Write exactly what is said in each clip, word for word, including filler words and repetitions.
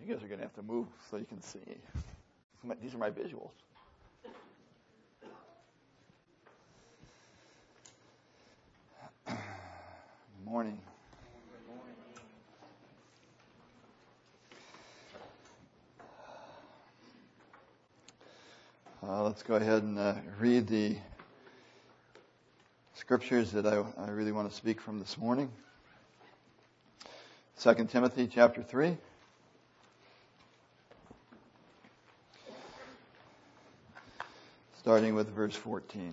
You guys are going to have to move so you can see. These are my visuals. Good morning. Uh, let's go ahead and uh, read the scriptures that I, I really want to speak from this morning. Second Timothy chapter three. Starting with verse fourteen.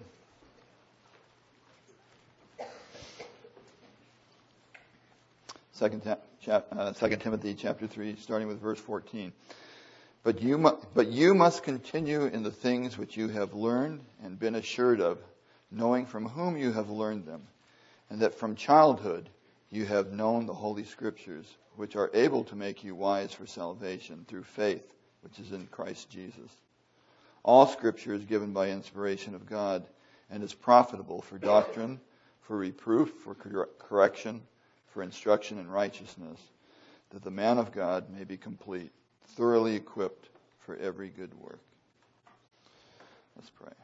Second, chap, uh, Second Timothy chapter three, starting with verse fourteen. But you, mu- but you must continue in the things which you have learned and been assured of, knowing from whom you have learned them, and that from childhood you have known the Holy Scriptures, which are able to make you wise for salvation through faith, which is in Christ Jesus. All Scripture is given by inspiration of God and is profitable for doctrine, for reproof, for cor- correction, for instruction in righteousness, that the man of God may be complete, thoroughly equipped for every good work. Let's pray.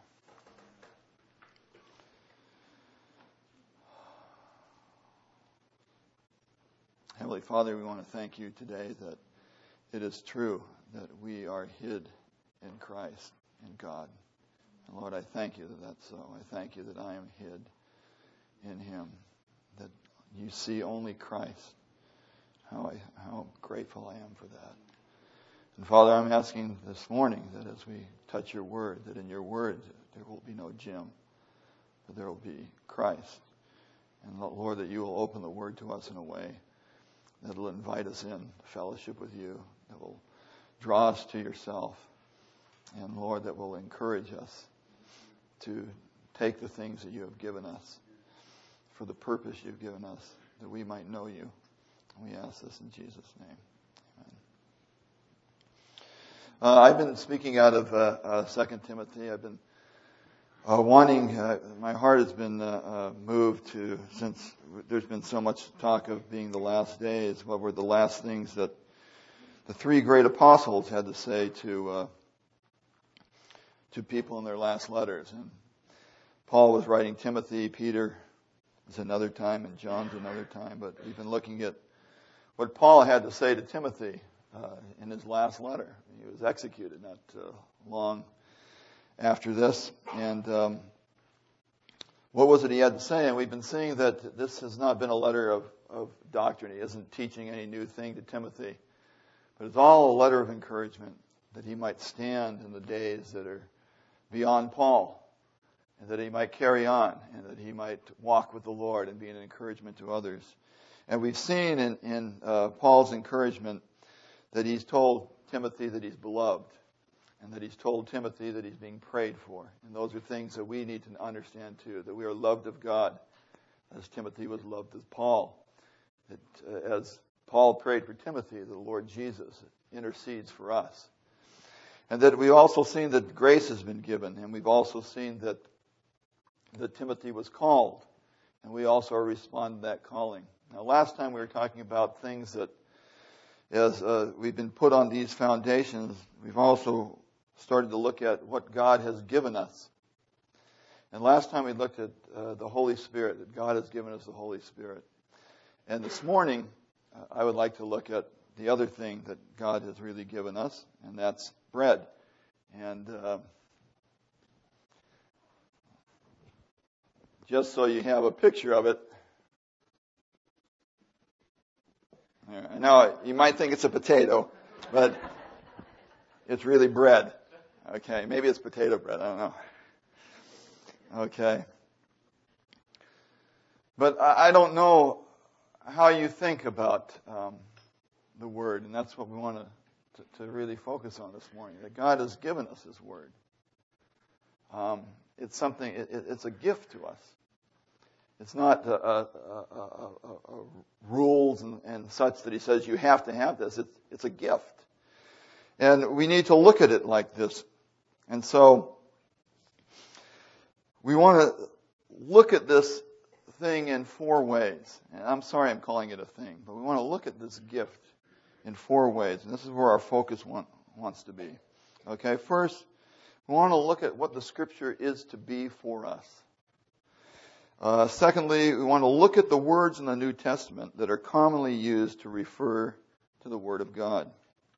Heavenly Father, we want to thank you today that it is true that we are hid in Christ, in God. And Lord, I thank you that that's so. I thank you that I am hid in Him, that you see only Christ. How I, how grateful I am for that. And Father, I'm asking this morning that as we touch your word, that in your word there will be no Jim, but there will be Christ. And Lord, that you will open the word to us in a way that will invite us in fellowship with you, that will draw us to yourself. And Lord, that will encourage us to take the things that you have given us for the purpose you've given us, that we might know you. We ask this in Jesus' name. Amen. Uh, I've been speaking out of uh, uh, Second Timothy. I've been uh, wanting, uh, my heart has been uh, uh, moved to, since there's been so much talk of being the last days, what were the last things that the three great apostles had to say to uh, to people in their last letters. And Paul was writing Timothy, Peter is another time, and John's another time. But we've been looking at what Paul had to say to Timothy uh, in his last letter. He was executed not uh, long after this. And um, what was it he had to say? And we've been seeing that this has not been a letter of, of doctrine. He isn't teaching any new thing to Timothy. But it's all a letter of encouragement that he might stand in the days that are beyond Paul, and that he might carry on, and that he might walk with the Lord and be an encouragement to others. And we've seen in, in uh, Paul's encouragement that he's told Timothy that he's beloved, and that he's told Timothy that he's being prayed for. And those are things that we need to understand too, that we are loved of God, as Timothy was loved of Paul. That uh, as Paul prayed for Timothy, the Lord Jesus intercedes for us. And that we've also seen that grace has been given, and we've also seen that that Timothy was called, and we also are responding to that calling. Now, last time we were talking about things that, as uh, we've been put on these foundations, we've also started to look at what God has given us. And last time we looked at uh, the Holy Spirit, that God has given us the Holy Spirit. And this morning, uh, I would like to look at the other thing that God has really given us, and that's bread. And uh, just so you have a picture of it, now you might think it's a potato, but it's really bread. Okay, maybe it's potato bread, I don't know. Okay. But I don't know how you think about um, the Word, and that's what we want to To, to really focus on this morning, that God has given us His Word. Um, it's something, it, it, it's a gift to us. It's not a, a, a, a, a rules and, and such that He says you have to have this. It's, it's a gift. And we need to look at it like this. And so we want to look at this thing in four ways. And I'm sorry I'm calling it a thing, but we want to look at this gift in four ways. And this is where our focus want, wants to be. Okay, first, we want to look at what the Scripture is to be for us. Uh, secondly, we want to look at the words in the New Testament that are commonly used to refer to the Word of God.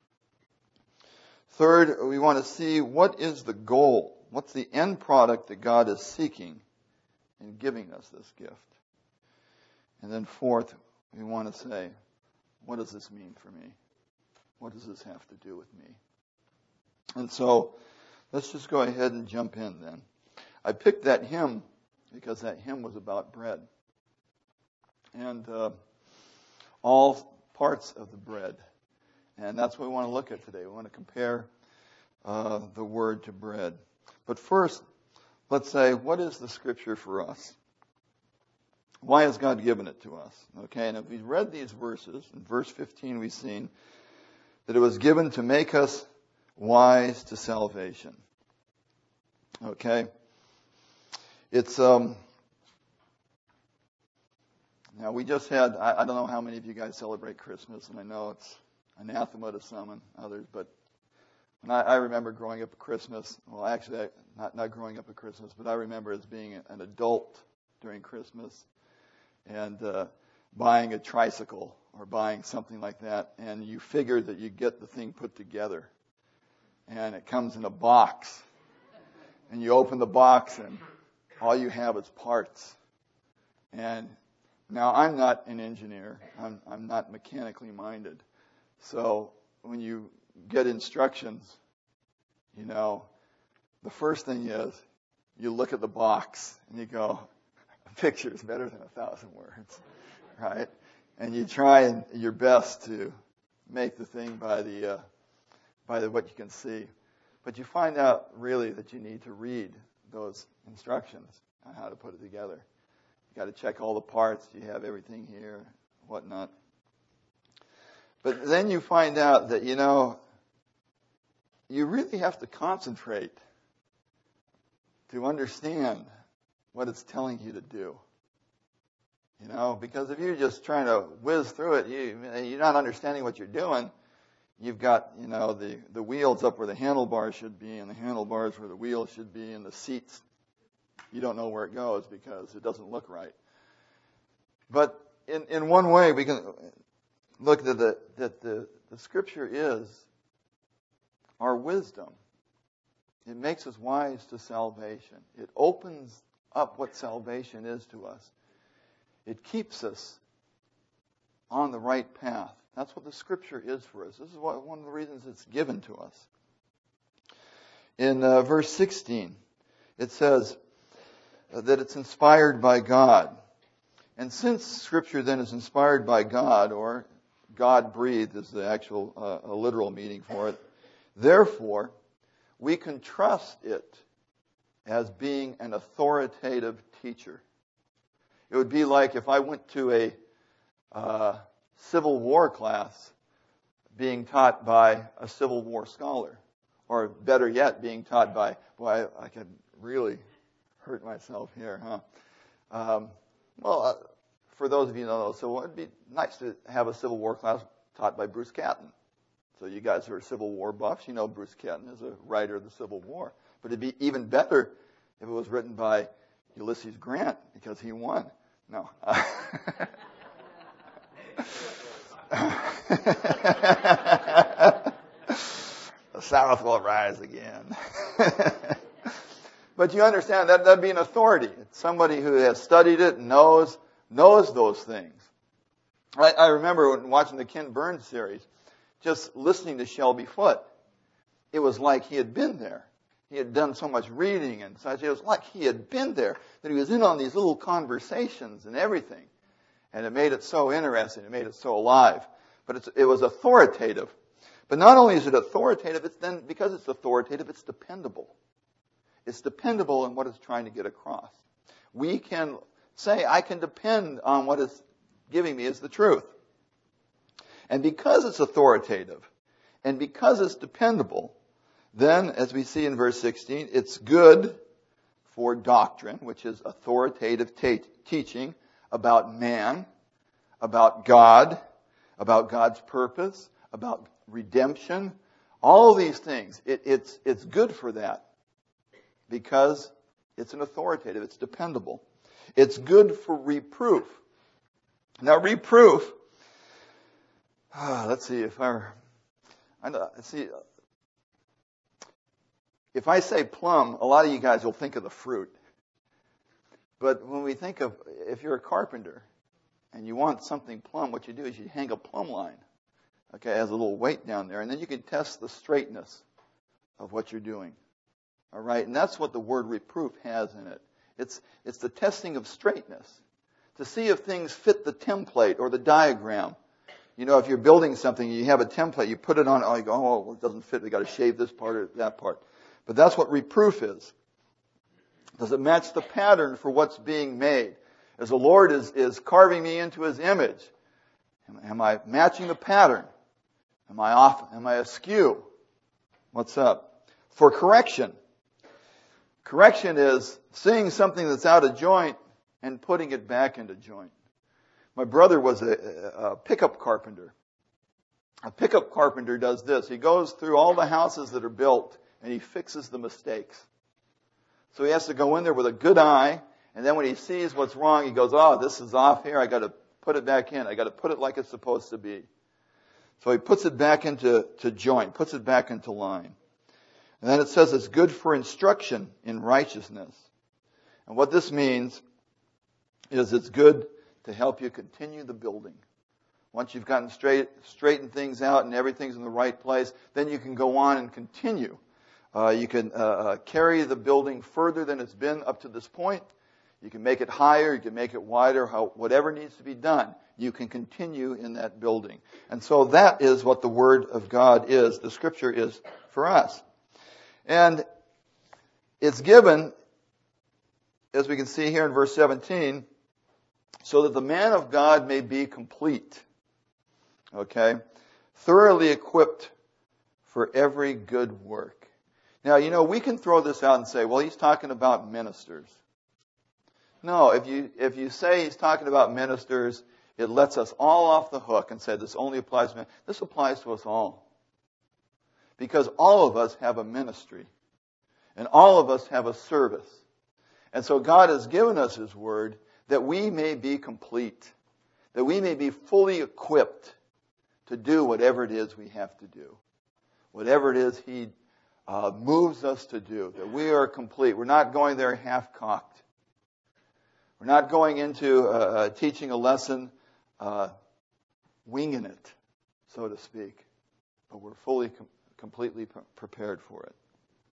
Third, we want to see what is the goal, what's the end product that God is seeking in giving us this gift. And then fourth, we want to say, what does this mean for me? What does this have to do with me? And so, let's just go ahead and jump in then. I picked that hymn because that hymn was about bread. And uh, all parts of the bread. And that's what we want to look at today. We want to compare uh, the word to bread. But first, let's say, what is the Scripture for us? Why has God given it to us? Okay, and if we read these verses, in verse fifteen we've seen that it was given to make us wise to salvation. Okay? It's, um, now we just had, I, I don't know how many of you guys celebrate Christmas, and I know it's anathema to some and others, but when I, I remember growing up at Christmas, well actually I, not, not growing up at Christmas, but I remember as being an adult during Christmas and uh, buying a tricycle or buying something like that, and you figure that you get the thing put together, and it comes in a box, and you open the box and all you have is parts. And now I'm not an engineer, I'm, I'm not mechanically minded. So when you get instructions, you know, the first thing is you look at the box and you go, a picture is better than a thousand words, right? And you try and your best to make the thing by the uh, by the, what you can see. But you find out really that you need to read those instructions on how to put it together. You got to check all the parts. You have everything here, whatnot. But then you find out that, you know, you really have to concentrate to understand what it's telling you to do. You know, because if you're just trying to whiz through it, you, you're not understanding what you're doing. You've got, you know, the, the wheels up where the handlebars should be, and the handlebars where the wheels should be, and the seats, you don't know where it goes because it doesn't look right. But in, in one way, we can look at the, that the, the Scripture is our wisdom. It makes us wise to salvation. It opens up what salvation is to us. It keeps us on the right path. That's what the Scripture is for us. This is what, one of the reasons it's given to us. In uh, verse sixteen, it says uh, that it's inspired by God. And since Scripture then is inspired by God, or God-breathed is the actual uh, a literal meaning for it, therefore, we can trust it as being an authoritative teacher. It would be like if I went to a uh, Civil War class being taught by a Civil War scholar, or better yet, being taught by, boy, I, I could really hurt myself here, huh? Um, well, uh, for those of you who know, so it'd be nice to have a Civil War class taught by Bruce Catton. So you guys who are Civil War buffs, you know Bruce Catton is a writer of the Civil War. But it'd be even better if it was written by Ulysses Grant, because he won. No. The South will rise again. But you understand that that'd be an authority. It's somebody who has studied it and knows knows those things. I, I remember when watching the Ken Burns series, just listening to Shelby Foote. It was like he had been there. He had done so much reading and such. It was like he had been there, that he was in on these little conversations and everything. And it made it so interesting. It made it so alive. But it's, it was authoritative. But not only is it authoritative, it's then, because it's authoritative, it's dependable. It's dependable in what it's trying to get across. We can say, I can depend on what it's giving me as the truth. And because it's authoritative, and because it's dependable, then, as we see in verse sixteen, it's good for doctrine, which is authoritative ta- teaching about man, about God, about God's purpose, about redemption, all these things. It, it's, it's good for that because it's an authoritative, it's dependable. It's good for reproof. Now, reproof, ah, let's see if I, I know, see, if I say plum, a lot of you guys will think of the fruit. But when we think of, if you're a carpenter and you want something plumb, what you do is you hang a plumb line. Okay, it has a little weight down there, and then you can test the straightness of what you're doing. All right, and that's what the word reproof has in it. It's it's the testing of straightness to see if things fit the template or the diagram. You know, if you're building something, you have a template, you put it on, oh, you go, oh, well, it doesn't fit. We got to shave this part or that part. But that's what reproof is. Does it match the pattern for what's being made? As the Lord is is carving me into His image, am, am I matching the pattern? Am I off? Am I askew? What's up? For correction. Correction is seeing something that's out of joint and putting it back into joint. My brother was a, a pickup carpenter. A pickup carpenter does this. He goes through all the houses that are built and he fixes the mistakes. So he has to go in there with a good eye, and then when he sees what's wrong, he goes, oh, this is off here. I got to put it back in. I got to put it like it's supposed to be. So he puts it back into to joint, puts it back into line. And then it says it's good for instruction in righteousness. And what this means is it's good to help you continue the building. Once you've gotten straight, straightened things out and everything's in the right place, then you can go on and continue. Uh, you can uh, uh, carry the building further than it's been up to this point. You can make it higher, you can make it wider, how, whatever needs to be done. You can continue in that building. And so that is what the Word of God is. The Scripture is for us. And it's given, as we can see here in verse seventeen, so that the man of God may be complete. Okay? Thoroughly equipped for every good work. Now, you know, we can throw this out and say, well, he's talking about ministers. No, if you if you say he's talking about ministers, it lets us all off the hook and say this only applies to men. This applies to us all. Because all of us have a ministry. And all of us have a service. And so God has given us His Word that we may be complete. That we may be fully equipped to do whatever it is we have to do. Whatever it is He uh, moves us to do. That we are complete. We're not going there half-cocked. We're not going into uh, teaching a lesson uh, winging it, so to speak. But we're fully, com- completely pre- prepared for it.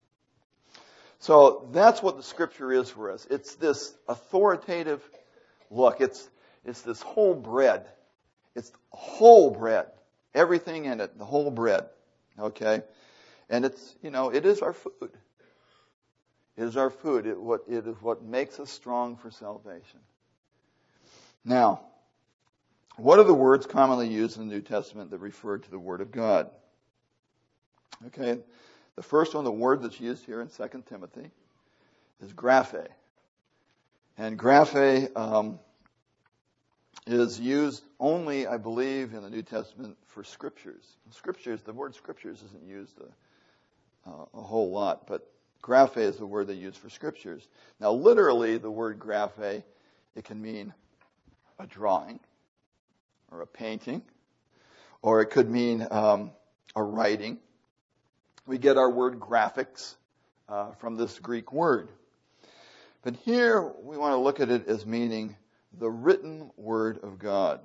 So that's what the Scripture is for us. It's this authoritative look. It's it's this whole bread. It's whole bread. Everything in it, the whole bread. Okay? And it's, you know, it is our food. It is our food. It, what, it is what makes us strong for salvation. Now, what are the words commonly used in the New Testament that refer to the Word of God? Okay, the first one, the word that's used here in Second Timothy, is graphe. And graphe um, is used only, I believe, in the New Testament for scriptures. Scriptures, the word scriptures isn't used a, uh, a whole lot, but graphe is the word they use for scriptures. Now, literally, the word graphe, it can mean a drawing or a painting, or it could mean um, a writing. We get our word graphics uh, from this Greek word. But here, we want to look at it as meaning the written word of God.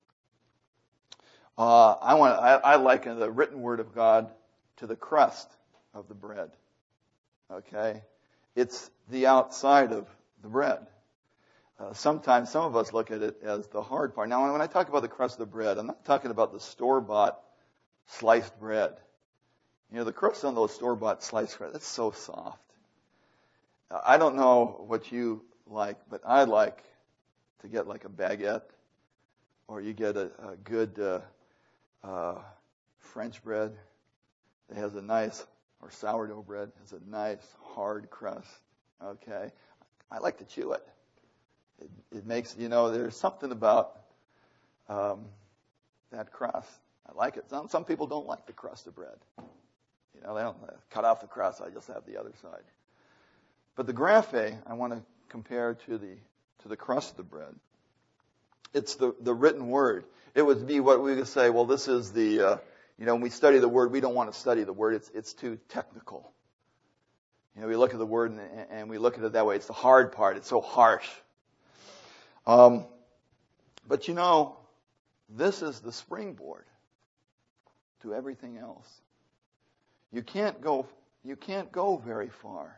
Uh, I want I, I liken the written word of God to the crust of the bread. Okay? It's the outside of the bread. Uh, sometimes some of us look at it as the hard part. Now, when I talk about the crust of the bread, I'm not talking about the store-bought sliced bread. You know, the crust on those store-bought sliced bread, that's so soft. Uh, I don't know what you like, but I like to get like a baguette, or you get a, a good uh, uh, French bread that has a nice, or sourdough bread has a nice hard crust. Okay, I like to chew it. It, it makes, you know, there's something about um, that crust. I like it. Some, some people don't like the crust of bread. You know, they don't uh, cut off the crust. I just have the other side. But the graphe, I want to compare to the to the crust of the bread. It's the, the written word. It would be what we would say, well, this is the, uh, you know, when we study the word, we don't want to study the word. It's it's too technical. You know, we look at the word and, and we look at it that way. It's the hard part. It's so harsh. Um, but you know, this is the springboard to everything else. You can't go, you can't go very far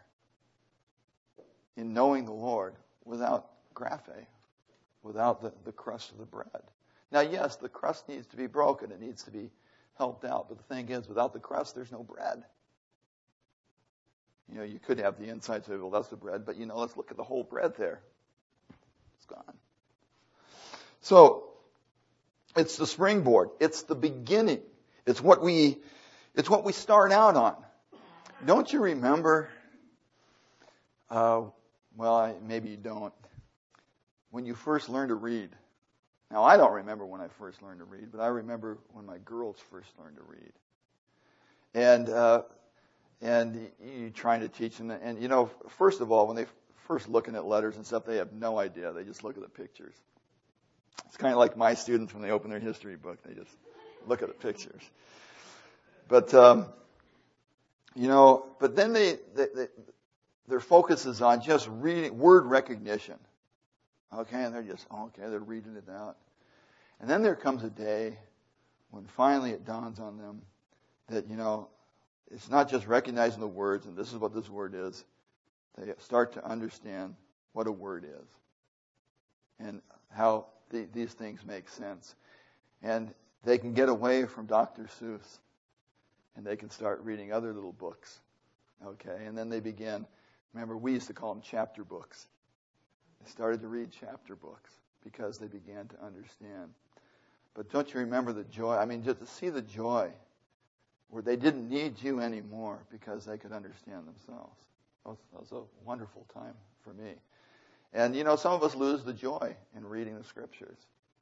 in knowing the Lord without graphe, without the, the crust of the bread. Now, yes, the crust needs to be broken. It needs to be helped out. But the thing is, without the crust, there's no bread. You know, you could have the inside say, well, that's the bread. But, you know, let's look at the whole bread there. It's gone. So, it's the springboard. It's the beginning. It's what we, it's what we start out on. Don't you remember, uh, well, I, maybe you don't, when you first learned to read? Now, I don't remember when I first learned to read, but I remember when my girls first learned to read. And, uh, and you trying to teach them, and, you know, first of all, when they first looking at letters and stuff, they have no idea. They just look at the pictures. It's kind of like my students when they open their history book. They just look at the pictures. But, um, you know, but then they, they, they their focus is on just reading, word recognition. Okay, and they're just, okay, they're reading it out. And then there comes a day when finally it dawns on them that, you know, it's not just recognizing the words, and this is what this word is. They start to understand what a word is and how the, these things make sense. And they can get away from Doctor Seuss, and they can start reading other little books. Okay, and then they begin, remember, we used to call them chapter books. They started to read chapter books because they began to understand. But don't you remember the joy? I mean, just to see the joy where they didn't need you anymore because they could understand themselves. That was, that was a wonderful time for me. And, you know, some of us lose the joy in reading the Scriptures.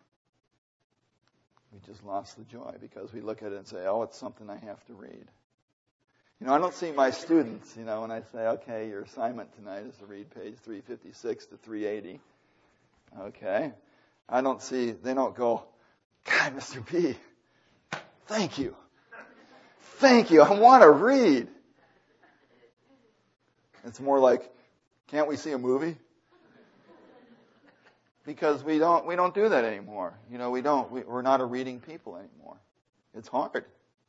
We just lost the joy because we look at it and say, oh, it's something I have to read. You know, I don't see my students, you know, when I say, okay, your assignment tonight is to read page three fifty-six to three eighty. Okay. I don't see, they don't go, God, Mister B, thank you. Thank you. I want to read. It's more like, can't we see a movie? Because we don't, we don't do that anymore. You know, we don't, we, we're not a reading people anymore. It's hard.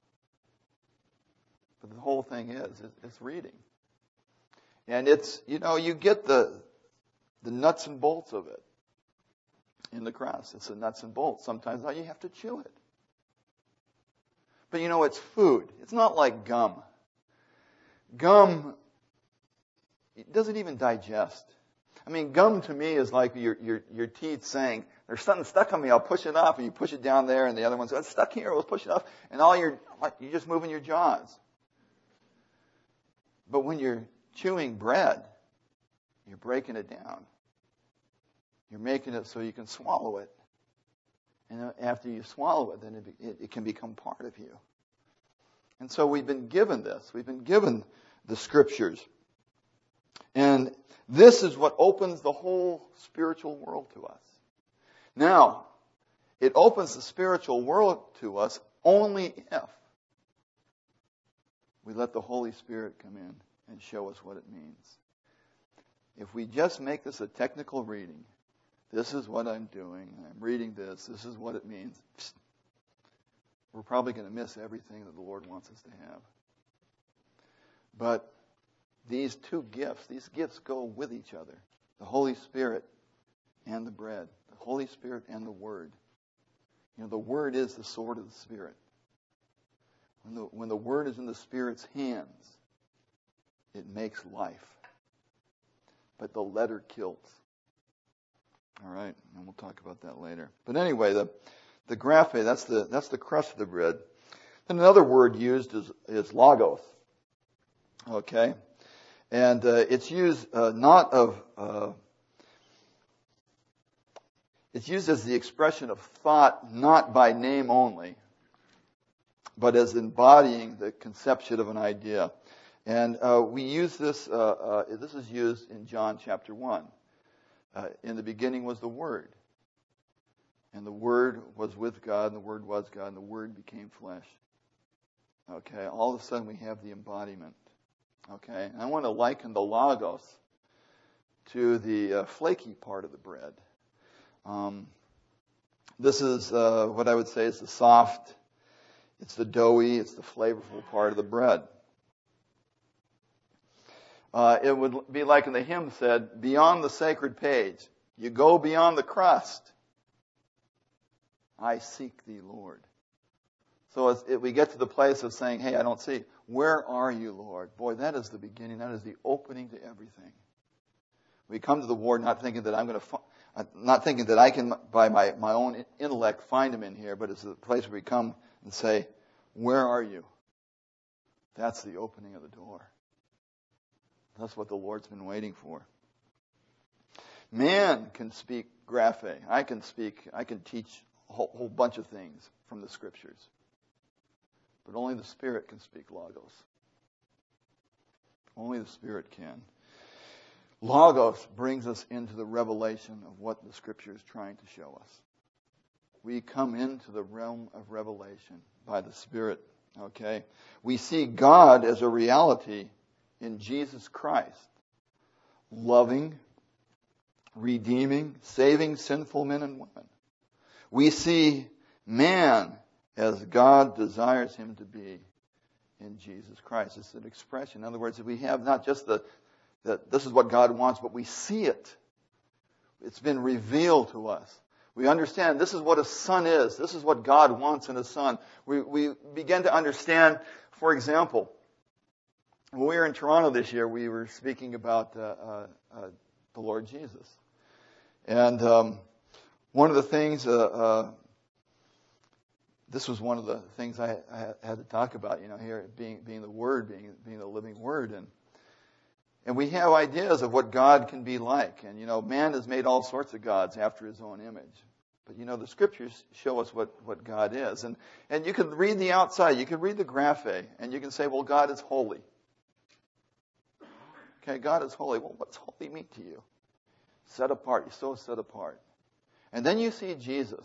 But the whole thing is, it's reading. And it's, you know, you get the the nuts and bolts of it in the crust. It's the nuts and bolts. Sometimes you have to chew it. But, you know, it's food. It's not like gum. Gum, it doesn't even digest. I mean, gum to me is like your your your teeth saying, there's something stuck on me, I'll push it off, and you push it down there, and the other one says, it's stuck here, we'll push it off, and all you're, you're just moving your jaws. But when you're chewing bread, you're breaking it down. You're making it so you can swallow it. And after you swallow it, then it, it, it can become part of you. And so we've been given this. We've been given the Scriptures. And this is what opens the whole spiritual world to us. Now, it opens the spiritual world to us only if we let the Holy Spirit come in and show us what it means. If we just make this a technical reading, this is what I'm doing, I'm reading this, this is what it means, we're probably going to miss everything that the Lord wants us to have. But these two gifts, these gifts go with each other. The Holy Spirit and the bread. The Holy Spirit and the Word. You know, the Word is the sword of the Spirit. When the, when the Word is in the Spirit's hands, it makes life. But the letter kills. All right, and we'll talk about that later. But anyway, the the graphe, that's the that's the crust of the bread. Then another word used is is logos. Okay, and uh, it's used uh, not of uh, it's used as the expression of thought, not by name only. but as embodying the conception of an idea. And uh, we use this, uh, uh, this is used in John chapter one. Uh, in the beginning was the Word. And the Word was with God, and the Word was God, and the Word became flesh. Okay, all of a sudden we have the embodiment. Okay, and I want to liken the Logos to the uh, flaky part of the bread. Um, this is uh, what I would say is the soft, it's the doughy, it's the flavorful part of the bread. Uh, it would be like in the hymn said, beyond the sacred page, you go beyond the crust. I seek thee, Lord. So as it, we get to the place of saying, hey, I don't see. Where are you, Lord? Boy, that is the beginning. That is the opening to everything. We come to the Word not thinking that I'm going to, not thinking that I can, by my, my own intellect, find Him in here, but it's the place where we come and say, where are you? That's the opening of the door. That's what the Lord's been waiting for. Man can speak graphe. I can speak, I can teach a whole, whole bunch of things from the Scriptures. But only the Spirit can speak Logos. Only the Spirit can. Logos brings us into the revelation of what the Scripture is trying to show us. We come into the realm of revelation by the Spirit. Okay? We see God as a reality in Jesus Christ. Loving, redeeming, saving sinful men and women. We see man as God desires him to be in Jesus Christ. It's an expression. In other words, we have not just the, that this is what God wants, but we see it. It's been revealed to us. We understand this is what a son is. This is what God wants in a son. We, we begin to understand, for example, when we were in Toronto this year, we were speaking about uh, uh, uh, the Lord Jesus. And um, one of the things, uh, uh, this was one of the things I, I had to talk about, you know, here being being the Word, being being the living Word. And and we have ideas of what God can be like. And, you know, man has made all sorts of gods after his own image. But, you know, the Scriptures show us what, what God is. And, and you can read the outside. You can read the graphe. And you can say, well, God is holy. Okay, God is holy. Well, what's holy mean to you? Set apart. You're so set apart. And then you see Jesus.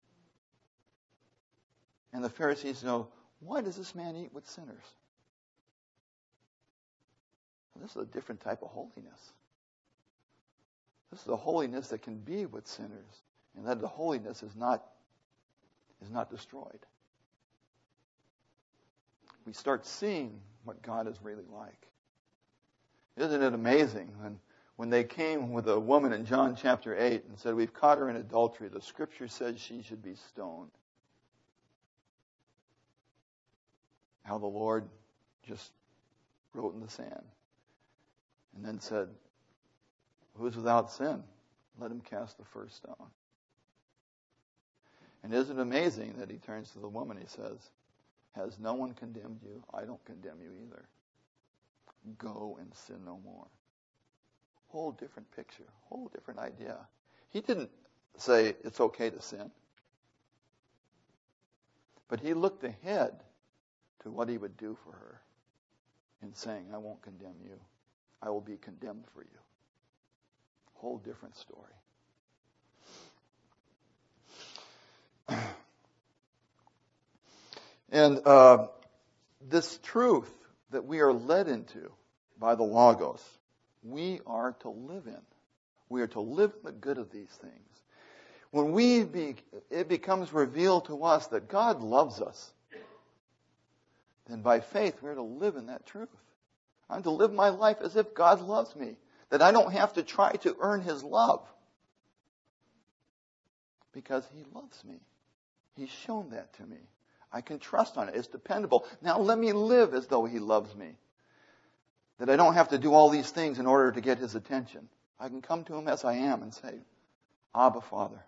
And the Pharisees know, why does this man eat with sinners? Well, this is a different type of holiness. This is a holiness that can be with sinners. And that the holiness is not, is not destroyed. We start seeing what God is really like. Isn't it amazing when, when they came with a woman in John chapter eight and said, we've caught her in adultery. The Scripture says she should be stoned. How the Lord just wrote in the sand and then said, who is without sin? Let him cast the first stone. And isn't it amazing that he turns to the woman, he says, has no one condemned you? I don't condemn you either. Go and sin no more. Whole different picture, whole different idea. He didn't say it's okay to sin. But he looked ahead to what he would do for her in saying, I won't condemn you. I will be condemned for you. Whole different story. And uh, this truth that we are led into by the Logos, we are to live in. We are to live in the good of these things. When we be, it becomes revealed to us that God loves us, then by faith we're to live in that truth. I'm to live my life as if God loves me, that I don't have to try to earn His love, because He loves me. He's shown that to me. I can trust on it. It's dependable. Now let me live as though He loves me. That I don't have to do all these things in order to get His attention. I can come to Him as I am and say, Abba, Father.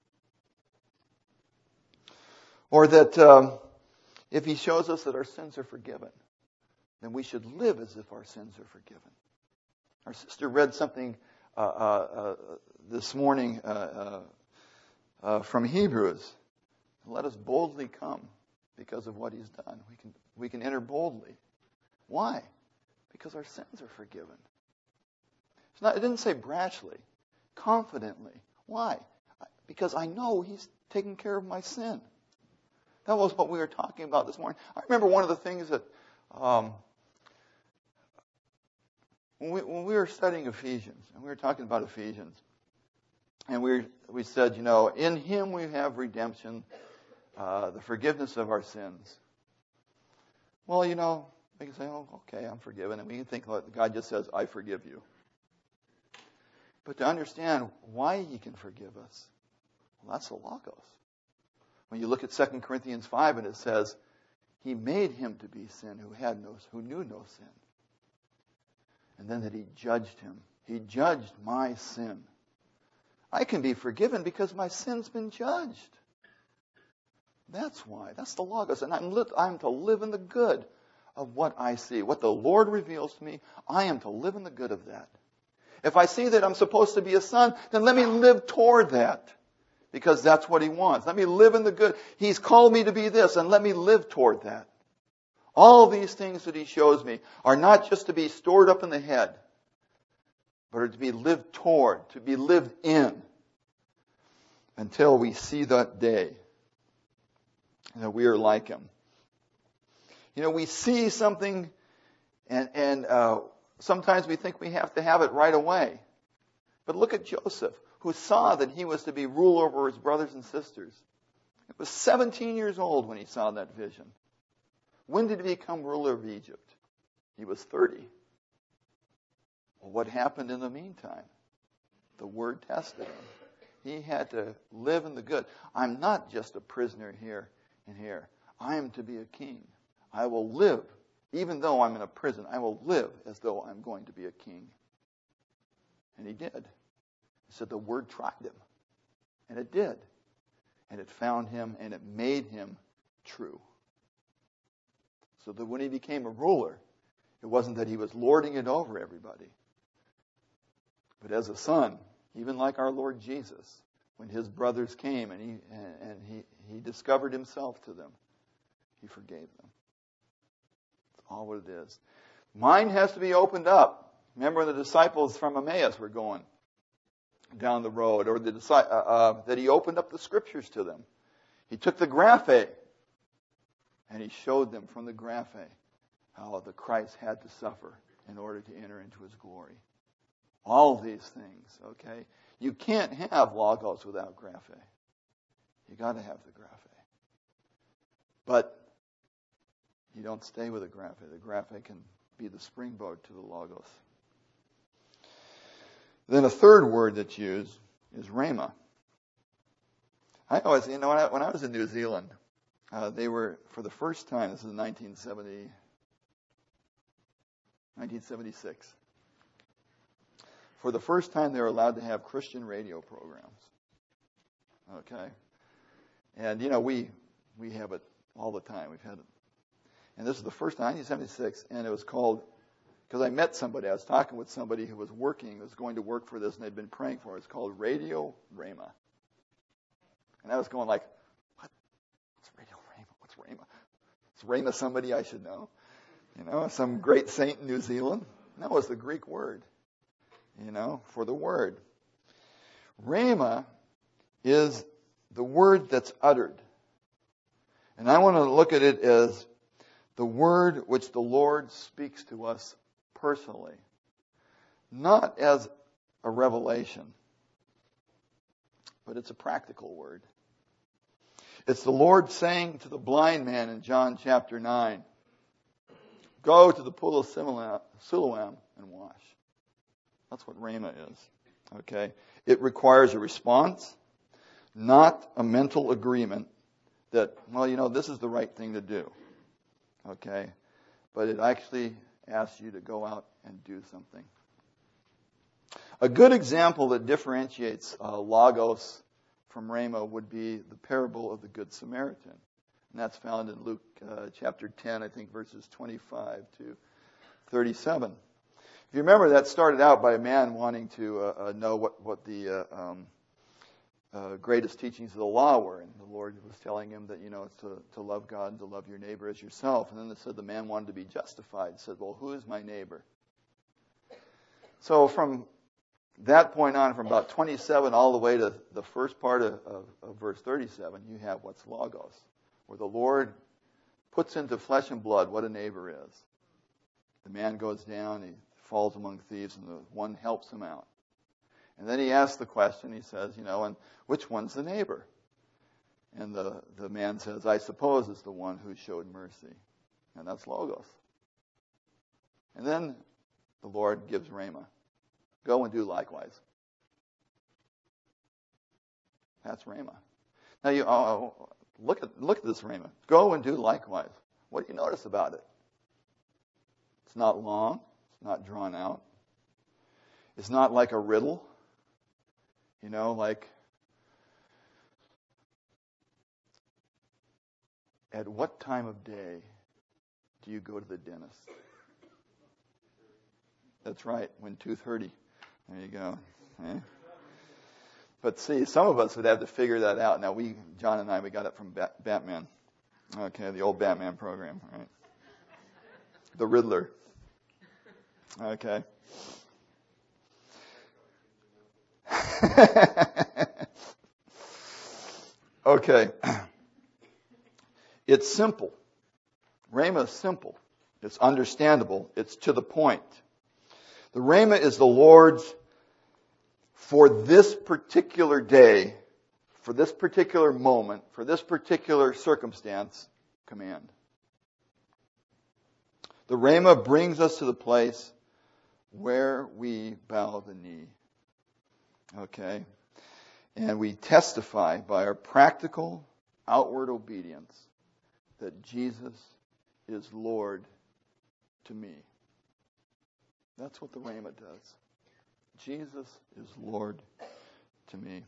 Or that um, if He shows us that our sins are forgiven, then we should live as if our sins are forgiven. Our sister read something uh, uh, uh, this morning uh, uh, uh, from Hebrews. Let us boldly come because of what he's done. We can, we can enter boldly. Why? Because our sins are forgiven. It's not, it didn't say brashly, confidently. Why? Because I know he's taken care of my sin. That was what we were talking about this morning. I remember one of the things that um, when, we, when we were studying Ephesians, and we were talking about Ephesians, and we we said, you know, in him we have redemption, uh, the forgiveness of our sins. Well, you know, we can say, oh, okay, I'm forgiven. And we can think like God just says, I forgive you. But to understand why he can forgive us, well, that's the Logos. When you look at Second Corinthians five and it says, he made him to be sin who had no, who knew no sin. And then that he judged him. He judged my sin. I can be forgiven because my sin's been judged. That's why. That's the Logos. And I'm, li- I'm to live in the good of what I see. What the Lord reveals to me, I am to live in the good of that. If I see that I'm supposed to be a son, then let me live toward that. Because that's what he wants. Let me live in the good. He's called me to be this, and let me live toward that. All these things that he shows me are not just to be stored up in the head, but are to be lived toward, to be lived in, until we see that day that we are like him. You know, we see something, and, and uh, sometimes we think we have to have it right away. But look at Joseph, who saw that he was to be ruler over his brothers and sisters. He was seventeen years old when he saw that vision. When did he become ruler of Egypt? He was thirty. Well, what happened in the meantime? The word tested him. He had to live in the good. I'm not just a prisoner here and here. I am to be a king. I will live, even though I'm in a prison, I will live as though I'm going to be a king. And he did. He said the word tried him. And it did. And it found him and it made him true. So that when he became a ruler, it wasn't that he was lording it over everybody. But as a son, even like our Lord Jesus, when his brothers came and he and he, he discovered himself to them, he forgave them. That's all what it is. Mind has to be opened up. Remember the disciples from Emmaus were going down the road, or the uh, uh, that he opened up the scriptures to them. He took the graphe and he showed them from the graphe how the Christ had to suffer in order to enter into his glory. All these things, okay? You can't have Logos without graphe. You got to have the graphe. But you don't stay with the graphe. The graphe can be the springboard to the Logos. Then a third word that's used is rhema. I always, you know, when I, when I was in New Zealand, uh, they were, for the first time, this is nineteen seventy, nineteen seventy-six. For the first time, they were allowed to have Christian radio programs. Okay? And, you know, we we have it all the time. We've had it. And this is the first time, nineteen seventy-six, and it was called, because I met somebody, I was talking with somebody who was working, was going to work for this, and they'd been praying for it. It's called Radio Rhema. And I was going like, what? What's Radio Rhema? What's Rhema? Is Rhema somebody I should know? You know, some great saint in New Zealand? And that was the Greek word, you know, for the word. Rhema is the word that's uttered. And I want to look at it as the word which the Lord speaks to us personally, not as a revelation, but it's a practical word. It's the Lord saying to the blind man in John chapter nine, go to the pool of Siloam and wash. That's what rhema is. Okay? It requires a response, not a mental agreement that, well, you know, this is the right thing to do. Okay? But it actually asks you to go out and do something. A good example that differentiates uh, Logos from Rhema would be the parable of the Good Samaritan. And that's found in Luke uh, chapter ten, I think, verses twenty-five to thirty-seven. If you remember, that started out by a man wanting to uh, uh, know what, what the uh, um, uh, greatest teachings of the law were. And the Lord was telling him that, you know, it's to, to love God and to love your neighbor as yourself. And then it said the man wanted to be justified. He said, well, who is my neighbor? So from that point on, from about twenty-seven all the way to the first part of, of, of verse thirty-seven, you have what's logos, where the Lord puts into flesh and blood what a neighbor is. The man goes down, he falls among thieves, and the one helps him out. And then he asks the question, he says, you know, and which one's the neighbor? And the, the man says, I suppose it's the one who showed mercy. And that's logos. And then the Lord gives rhema. Go and do likewise. That's rhema. Now you oh, look at look at this rhema. Go and do likewise. What do you notice about it? It's not long. It's not drawn out. It's not like a riddle. You know, like at what time of day do you go to the dentist? That's right, when two thirty. There you go. Eh? But see, some of us would have to figure that out. Now, we, John and I, we got it from Bat- Batman. Okay, the old Batman program, right? The Riddler. Okay. Okay. It's simple. Rhema is simple. It's understandable. It's to the point. The rhema is the Lord's for this particular day, for this particular moment, for this particular circumstance, command. The rhema brings us to the place where we bow the knee. Okay? And we testify by our practical, outward obedience that Jesus is Lord to me. That's what the rhema does. Jesus is Lord to me.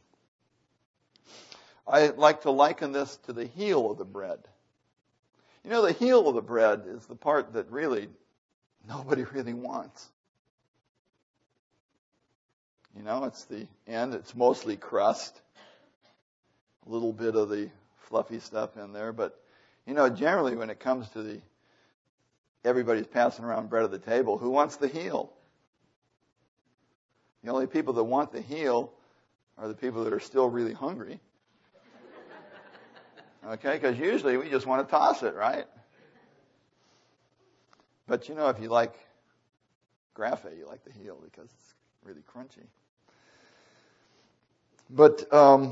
I like to liken this to the heel of the bread. You know, the heel of the bread is the part that really nobody really wants. You know, it's the end. It's mostly crust. A little bit of the fluffy stuff in there. But, you know, generally when it comes to the everybody's passing around bread at the table, who wants the heel? The only people that want the heel are the people that are still really hungry. Okay, because usually we just want to toss it, right? But you know, if you like Graphe, you like the heel because it's really crunchy. But um,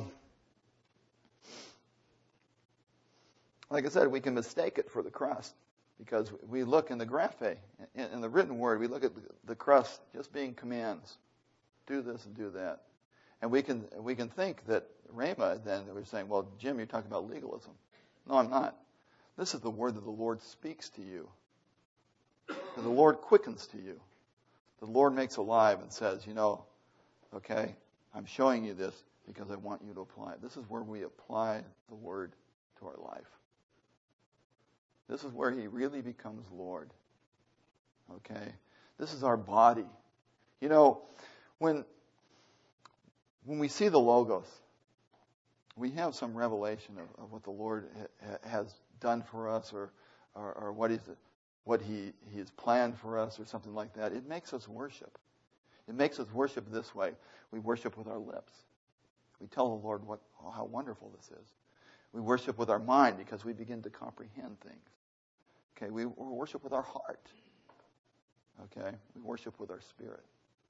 like I said, we can mistake it for the crust because we look in the Graphe, in, in the written word, we look at the, the crust just being commands. Do this and do that. And we can we can think that Rhema, then we're saying, well, Jim, you're talking about legalism. No, I'm not. This is the word that the Lord speaks to you. That the Lord quickens to you. The Lord makes alive and says, you know, okay, I'm showing you this because I want you to apply it. This is where we apply the word to our life. This is where he really becomes Lord. Okay? This is our body. You know, when when we see the logos, we have some revelation of, of what the Lord ha- has done for us, or or, or what he's what he he has planned for us, or something like that. It makes us worship. It makes us worship this way. We worship with our lips. We tell the Lord what oh, how wonderful this is. We worship with our mind because we begin to comprehend things. Okay, we worship with our heart. Okay, we worship with our spirit.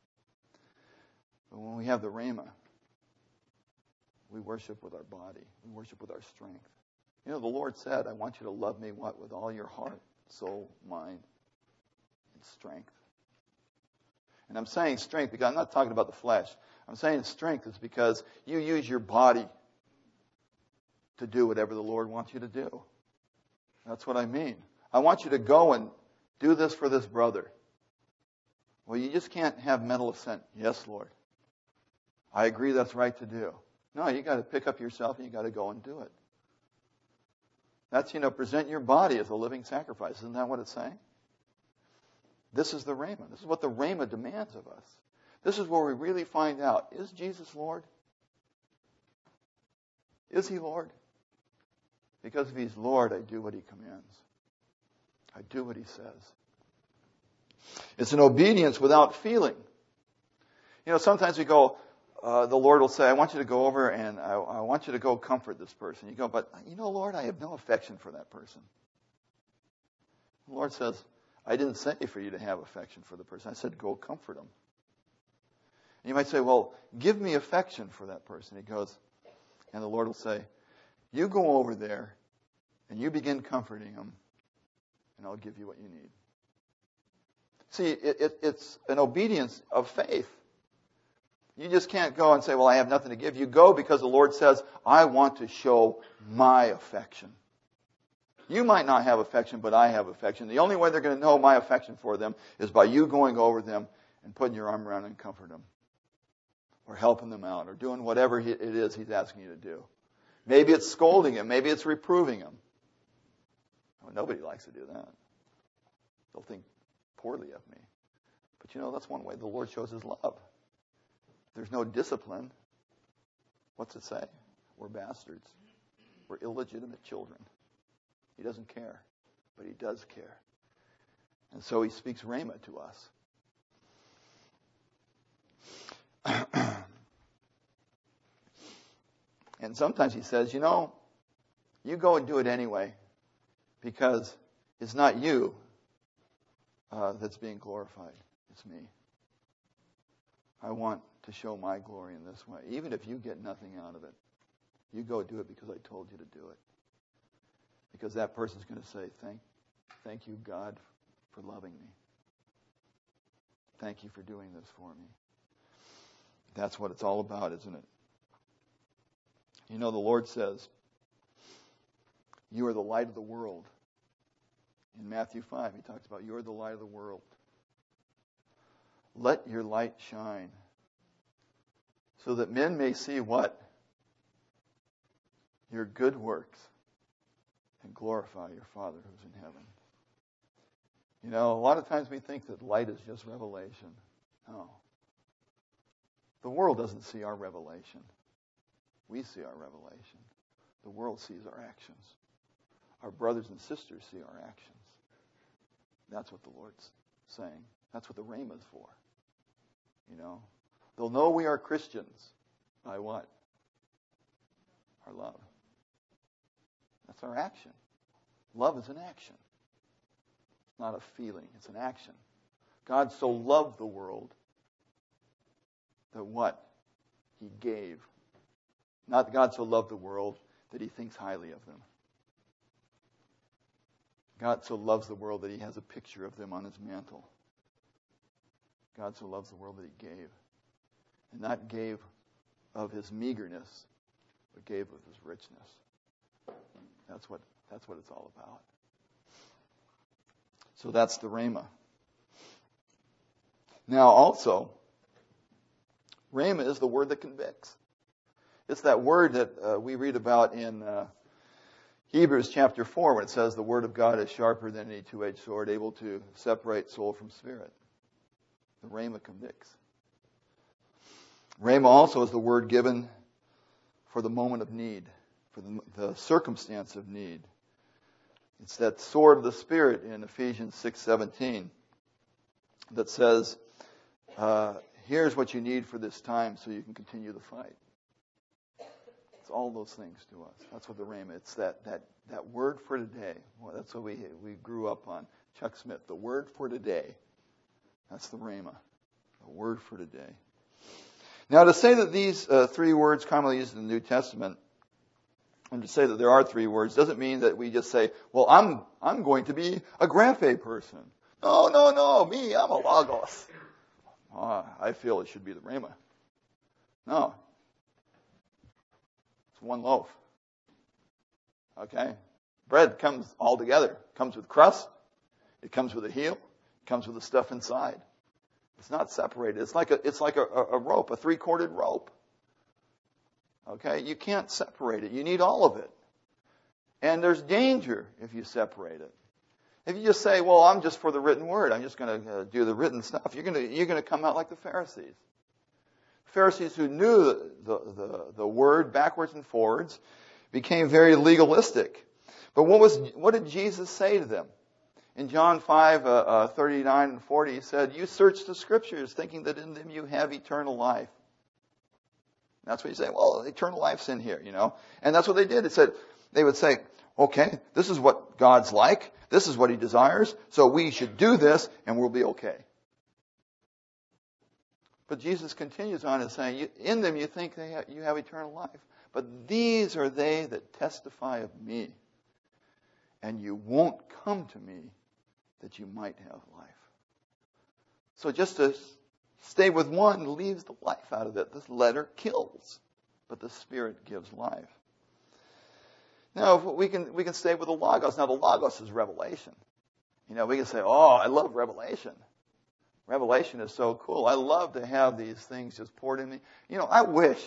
But when we have the Rhema, we worship with our body. We worship with our strength. You know, the Lord said, I want you to love me what? With all your heart, soul, mind, and strength. And I'm saying strength because I'm not talking about the flesh. I'm saying strength is because you use your body to do whatever the Lord wants you to do. That's what I mean. I want you to go and do this for this brother. Well, you just can't have mental assent. Yes, Lord. I agree that's right to do. No, you got to pick up yourself and you got to go and do it. That's, you know, present your body as a living sacrifice. Isn't that what it's saying? This is the Rhema. This is what the Rhema demands of us. This is where we really find out, is Jesus Lord? Is He Lord? Because if He's Lord, I do what He commands. I do what He says. It's an obedience without feeling. You know, sometimes we go, uh, the Lord will say, I want you to go over and I, I want you to go comfort this person. You go, but you know, Lord, I have no affection for that person. The Lord says, I didn't say for you to have affection for the person. I said, go comfort him. And you might say, well, give me affection for that person. He goes, and the Lord will say, you go over there and you begin comforting him, and I'll give you what you need. See, it, it, it's an obedience of faith. You just can't go and say, well, I have nothing to give. You go because the Lord says, I want to show my affection. You might not have affection, but I have affection. The only way they're going to know my affection for them is by you going over them and putting your arm around them and comforting them, or helping them out, or doing whatever it is He's asking you to do. Maybe it's scolding him. Maybe it's reproving him. Well, nobody likes to do that. They'll think poorly of me. But you know, that's one way the Lord shows His love. There's no discipline. What's it say? We're bastards. We're illegitimate children. He doesn't care, but He does care. And so He speaks rhema to us. And sometimes He says, you know, you go and do it anyway, because it's not you uh, that's being glorified. It's me. I want to show my glory in this way. Even if you get nothing out of it, you go do it because I told you to do it. Because that person's going to say, thank, thank you, God, for loving me. Thank you for doing this for me. That's what it's all about, isn't it? You know, the Lord says, you are the light of the world. In Matthew five, He talks about, you are the light of the world. Let your light shine so that men may see what? Your good works, and glorify your Father who's in heaven. You know, a lot of times we think that light is just revelation. No. The world doesn't see our revelation. We see our revelation. The world sees our actions. Our brothers and sisters see our actions. That's what the Lord's saying. That's what the rhema is for. You know, they'll know we are Christians by what? Our love. That's our action. Love is an action. It's not a feeling. It's an action. God so loved the world that what? He gave. Not that God so loved the world that He thinks highly of them. God so loves the world that He has a picture of them on His mantle. God so loves the world that He gave. And not gave of His meagerness, but gave of His richness. That's what, that's what it's all about. So that's the rhema. Now also, rhema is the word that convicts. It's that word that uh, we read about in uh, Hebrews chapter four, when it says the word of God is sharper than any two-edged sword, able to separate soul from spirit. The rhema convicts. Rhema also is the word given for the moment of need, for the, the circumstance of need. It's that sword of the Spirit in Ephesians six seventeen that says, uh, here's what you need for this time so you can continue the fight. It's all those things to us. That's what the rhema, it's that, that, that word for today. Well, that's what we, we grew up on. Chuck Smith, the word for today. That's the rhema, the word for today. Now, to say that these uh, three words commonly used in the New Testament, and to say that there are three words, doesn't mean that we just say, well, I'm I'm going to be a graphe person. No, no, no, me, I'm a logos. Oh, I feel it should be the rhema. No. It's one loaf. Okay? Bread comes all together. It comes with crust. It comes with a heel. It comes with the stuff inside. It's not separated. It's like a, it's like a, a rope, a three-corded rope. Okay? You can't separate it. You need all of it. And there's danger if you separate it. If you just say, well, I'm just for the written word. I'm just going to uh, do the written stuff. You're going to, you're going to come out like the Pharisees. Pharisees who knew the, the, the, the word backwards and forwards became very legalistic. But what was what did Jesus say to them? In John five, uh, uh, thirty-nine and forty, he said, you search the scriptures thinking that in them you have eternal life. That's what he said. Well, eternal life's in here, you know. And that's what they did. It said, they would say, okay, this is what God's like. This is what he desires. So we should do this and we'll be okay. But Jesus continues on and saying, in them you think they have, you have eternal life. But these are they that testify of me. And you won't come to me that you might have life. So just to stay with one leaves the life out of it. This letter kills, but the Spirit gives life. Now, we can we can stay with the Logos. Now, the Logos is revelation. You know, we can say, oh, I love revelation. Revelation is so cool. I love to have these things just poured in me. You know, I wish,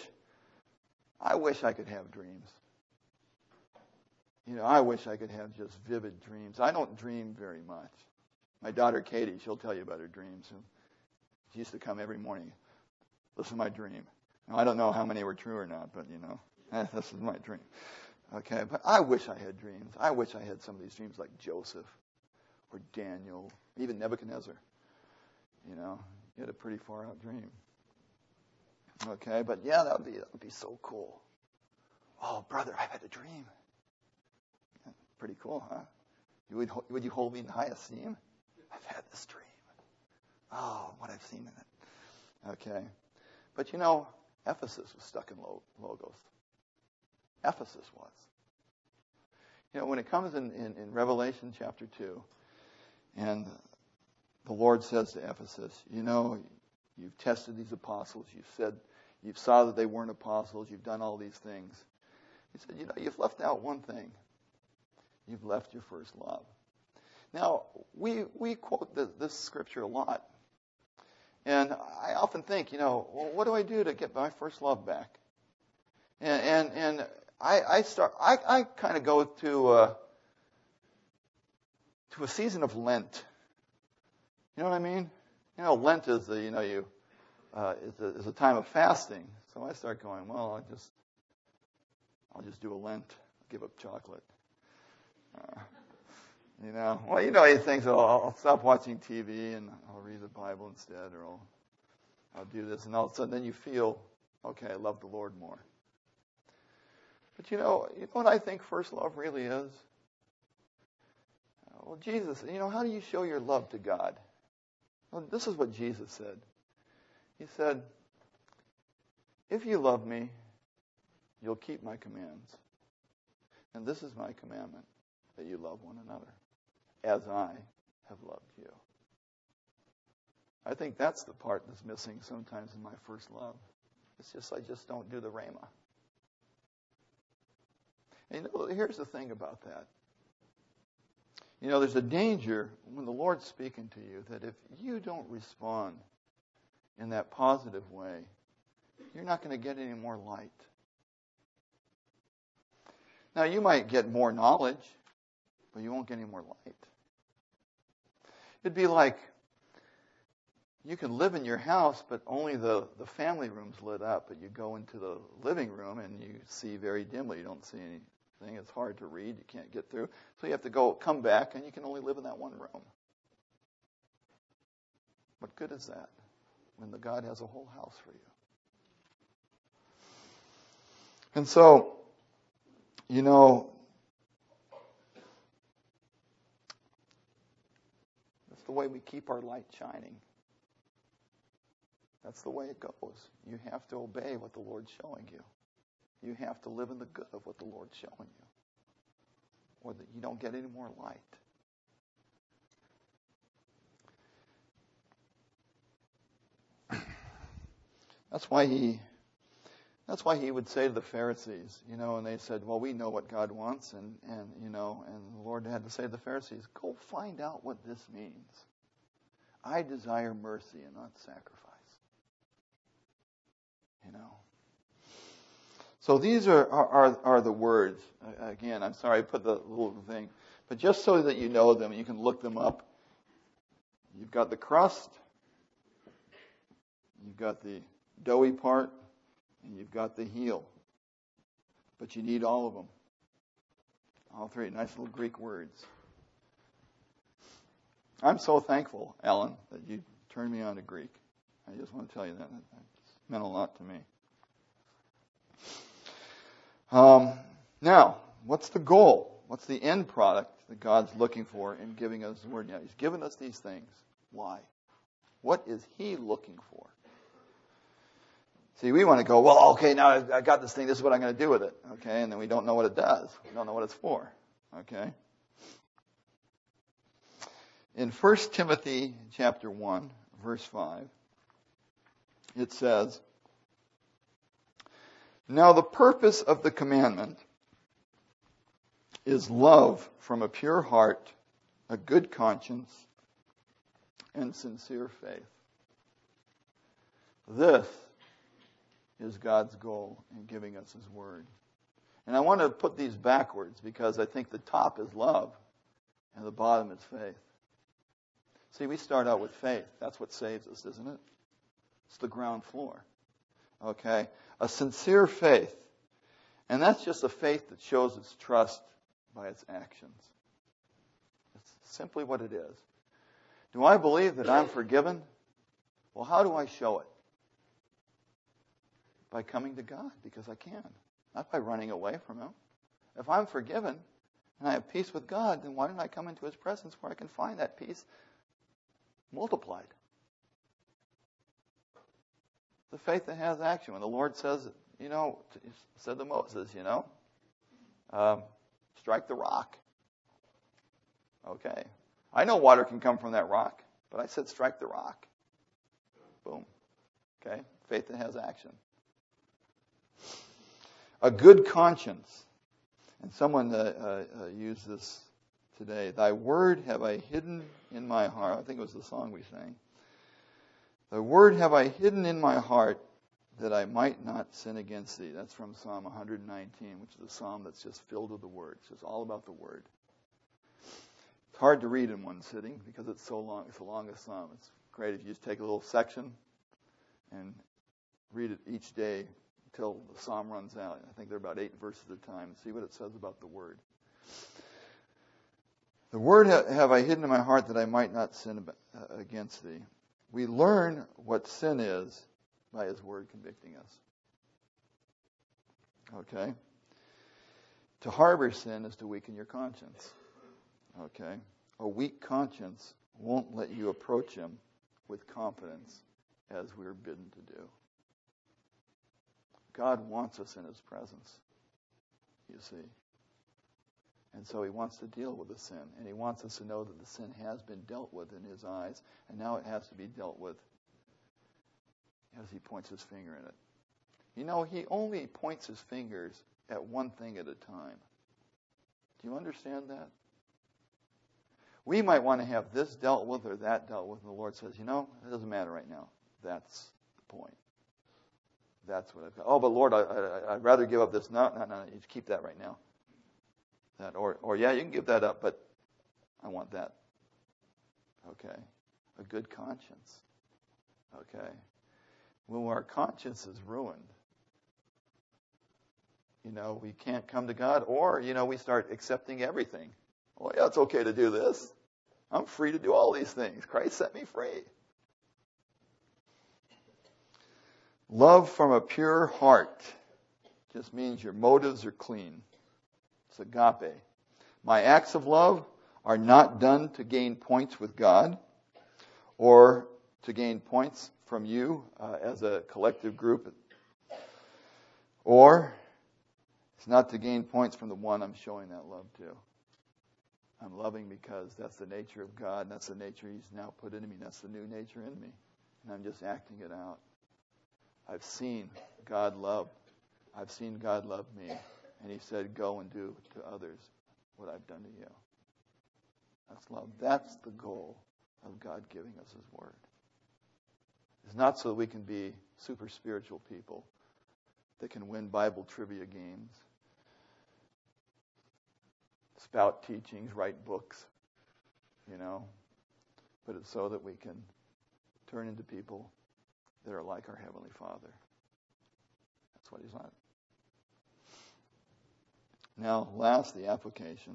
I wish I could have dreams. You know, I wish I could have just vivid dreams. I don't dream very much. My daughter Katie, she'll tell you about her dreams. She used to come every morning. Listen to my dream. Now, I don't know how many were true or not, but you know, this is my dream. Okay, but I wish I had dreams. I wish I had some of these dreams like Joseph or Daniel, even Nebuchadnezzar. You know, you had a pretty far out dream. Okay, but yeah, that would be that would be so cool. Oh, brother, I've had a dream. Yeah, pretty cool, huh? You would would you hold me in high esteem? I've had this dream. Oh, what I've seen in it. Okay, but you know, Ephesus was stuck in Logos. Ephesus was. You know, when it comes in, in, in Revelation chapter two, and the Lord says to Ephesus, you know, you've tested these apostles. You've said, you've saw that they weren't apostles. You've done all these things. He said, you know, you've left out one thing. You've left your first love. Now, we we quote the, this scripture a lot. And I often think, you know, well, what do I do to get my first love back? And and, and I, I start. I, I kind of go to uh, to a season of Lent. You know what I mean? You know, Lent is the you know you uh, is a, is a time of fasting. So I start going, well, I just I'll just do a Lent, give up chocolate. Uh, you know, well, you know, he thinks, oh, I'll stop watching T V and I'll read the Bible instead, or I'll I'll do this, and all of a sudden, then you feel, okay, I love the Lord more. But you know, you know what I think first love really is? Well, Jesus, you know, how do you show your love to God? Well, this is what Jesus said. He said, if you love me, you'll keep my commands. And this is my commandment, that you love one another, as I have loved you. I think that's the part that's missing sometimes in my first love. It's just I just don't do the rhema. And you know, here's the thing about that. You know, there's a danger when the Lord's speaking to you that if you don't respond in that positive way, you're not going to get any more light. Now, you might get more knowledge, but you won't get any more light. It'd be like you can live in your house, but only the, the family room's lit up, but you go into the living room and you see very dimly. You don't see anything. It's hard to read. You can't get through. So you have to go, come back, and you can only live in that one room. What good is that when the God has a whole house for you? And so, you know, that's the way we keep our light shining. That's the way it goes. You have to obey what the Lord's showing you. You have to live in the good of what the Lord's showing you, or that you don't get any more light. That's why he that's why he would say to the Pharisees, you know, and they said, well, we know what God wants, and, and you know, and the Lord had to say to the Pharisees, go find out what this means. I desire mercy and not sacrifice. You know. So these are, are, are the words. Again, I'm sorry I put the little thing. But just so that you know them, you can look them up. You've got the crust. You've got the doughy part, and you've got the heel. But you need all of them. All three. Nice little Greek words. I'm so thankful, Alan, that you turned me on to Greek. I just want to tell you that. It's meant a lot to me. Um, now, what's the goal? What's the end product that God's looking for in giving us the Word? Now, He's given us these things. Why? What is He looking for? See, we want to go, well, okay, now I got this thing. This is what I'm going to do with it. Okay, and then we don't know what it does. We don't know what it's for. Okay. In First Timothy chapter one, verse five, it says, "Now the purpose of the commandment is love from a pure heart, a good conscience, and sincere faith." This is God's goal in giving us His Word. And I want to put these backwards because I think the top is love and the bottom is faith. See, we start out with faith. That's what saves us, isn't it? It's the ground floor. Okay? A sincere faith. And that's just a faith that shows its trust by its actions. It's simply what it is. Do I believe that I'm forgiven? Well, how do I show it? By coming to God, because I can. Not by running away from Him. If I'm forgiven and I have peace with God, then why don't I come into His presence where I can find that peace multiplied? The faith that has action. When the Lord says, you know, said to Moses, you know, um, strike the rock. Okay. I know water can come from that rock, but I said strike the rock. Boom. Okay. Faith that has action. A good conscience. And someone uh, uh, used this today. Thy word have I hidden in my heart. I think it was the song we sang. Thy word have I hidden in my heart that I might not sin against thee. That's from Psalm one hundred nineteen, which is a psalm that's just filled with the word. It's just all about the word. It's hard to read in one sitting because it's so long. It's the longest psalm. It's great if you just take a little section and read it each day until the psalm runs out. I think they're about eight verses at a time. And see what it says about the word. The word have I hidden in my heart that I might not sin against thee. We learn what sin is by His word convicting us. Okay? To harbor sin is to weaken your conscience. Okay? A weak conscience won't let you approach Him with confidence as we're bidden to do. God wants us in His presence, you see. And so He wants to deal with the sin. And He wants us to know that the sin has been dealt with in His eyes. And now it has to be dealt with as He points His finger in it. You know, He only points His fingers at one thing at a time. Do you understand that? We might want to have this dealt with or that dealt with. And the Lord says, you know, it doesn't matter right now. That's the point. That's what I've got. Oh, but Lord, I, I, I'd rather give up this. No, no, no. You just keep that right now. That, or, or yeah, you can give that up, but I want that. Okay. A good conscience. Okay. When our conscience is ruined, you know, we can't come to God, or, you know, we start accepting everything. Well, yeah, it's okay to do this. I'm free to do all these things. Christ set me free. Love from a pure heart just means your motives are clean. It's agape. My acts of love are not done to gain points with God or to gain points from you uh, as a collective group. Or it's not to gain points from the one I'm showing that love to. I'm loving because that's the nature of God, and that's the nature He's now put into me. That's the new nature in me. And I'm just acting it out. I've seen God love. I've seen God love me. And He said, go and do to others what I've done to you. That's love. That's the goal of God giving us His Word. It's not so that we can be super spiritual people that can win Bible trivia games, spout teachings, write books, you know. But it's so that we can turn into people that are like our Heavenly Father. That's what He's like. Now, last, the application.